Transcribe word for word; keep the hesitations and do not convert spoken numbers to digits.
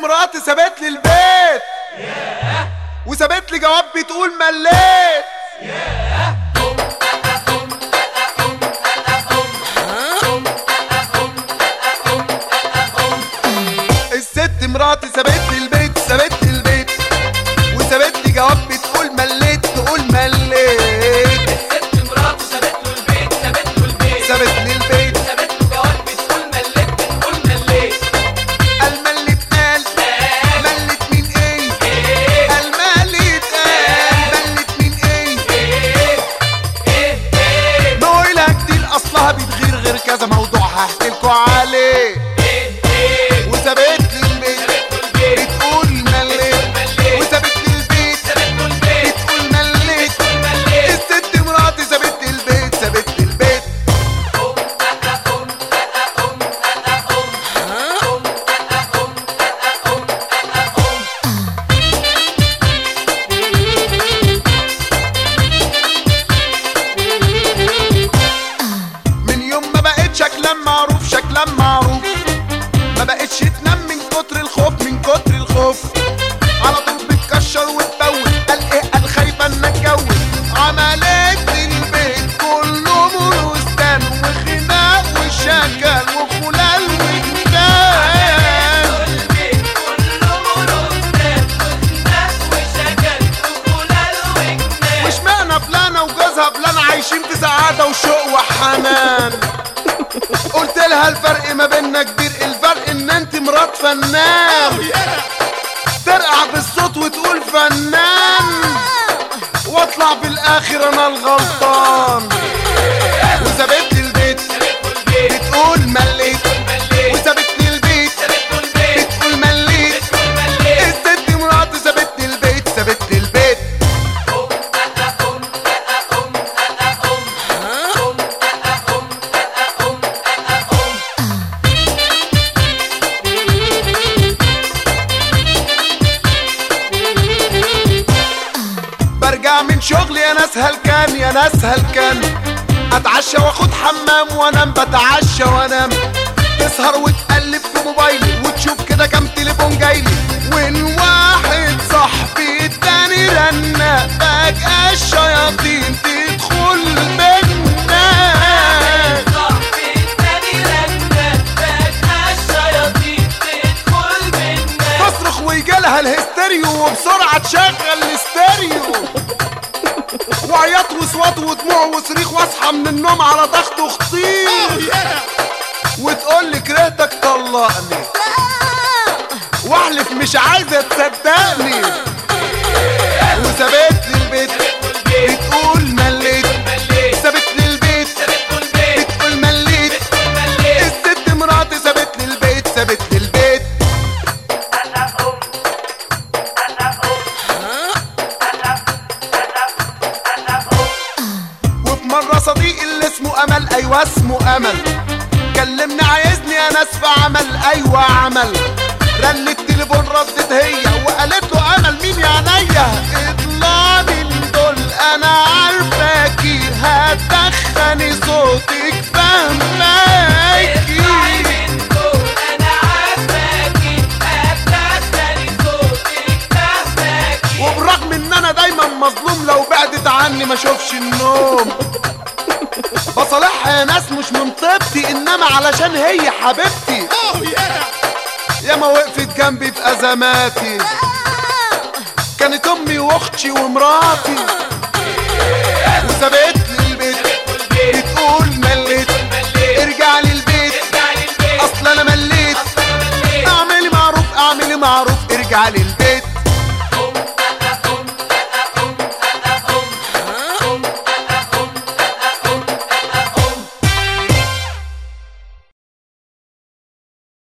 مراتي سابت لي البيت وسابت لي جواب بتقول مليت. الست مراتي سابت لي البيت سابت لي البيت وسابت لي جواب بتقول مليت تقول مليت. الست مراته سابت له البيت سابت له البيت سابت لي البيت سابت له جواب بتقول مليت بتقول مليت. قال مليت قال مليت مين ايه قال مليت قال مليت مين ايه ايه ايه بقولها كتير اصلها بتغير غير كذا موضوع هحكيلكوا عليه. وسابت لي البيت بتقول مليت وسابت لي البيت بتقول مليت. الست مراتي سابت لي البيت سابت لي البيت. من يوم ما بقيت شكلا معروف شكلا معروف ما بقتش تنام من كتر الخوف من كتر الخوف. على طول بتكشر وتبوس قال ايه قال خايفه ان اتجوز. عملت لي البيت كله ملوستان وخناق وشكل وخلال وجدان. البيت كله ملوستان وخناق وشكل وخلال وجنان. مش معنى فلانه وجوزها فلان عايشين في سعاده وشوق وحنان. قلت لها الفرق ما بيننا كبير الفرق ان انت مرات فنان. ترقع بالصوت وتقول فنان واطلع في الاخر انا الغلطان. وسابت لي البيت بتقول مليت وسابت لي البيت بتقول مليت. الست مراتي سابت لي البيت سابت لي البيت. برجع من شغلي يا ناس هلكان يا ناس هلكان. اتعشى واخد حمام وانام بتعشى وانام. تسهر وتقلب في موبايلي وتشوف كده كام تليفون جايلي. وين واحد صاحبي التاني رنا فجأة الشياطين تدخل بينا. صاحبي التاني رنا فجأة الشياطين تدخل بينا. تصرخ ويجيلها الهستيريو وبسرعة تشغل الاستيريو. وعياط وصوات ودموع وصريخ واصحى من النوم على ضغط خطير. وتقول لي كرهتك طلقني واحلف مش عايزه تصدقني. وسابت لي البيت بتقول مليت سابت لي البيت بتقول مليت. الست مراتي سابت لي البيت سابت لي البيت. وفي مرة صديقي اللي اسمه أمل أيوة اسمه أمل كلمني عايزني أناس في عمل أيوة عمل. رن التليفون ردت هي وقالت له أمل مين يا عينيا. اطلع من دول أنا عارفاكي هتدخني صوتك فهماكي. اطلعي من دول أنا عارفاكي هتدخلي صوتك فهماكي. وبرغم ان انا دايما مظلوم لو بعدت عني ما اشوفش النوم. بصالحها يا ناس مش من طيبتي انما علشان هي حبيبتي. ياما وقفت جنبي في ازماتي كانت امي واختي ومراتي.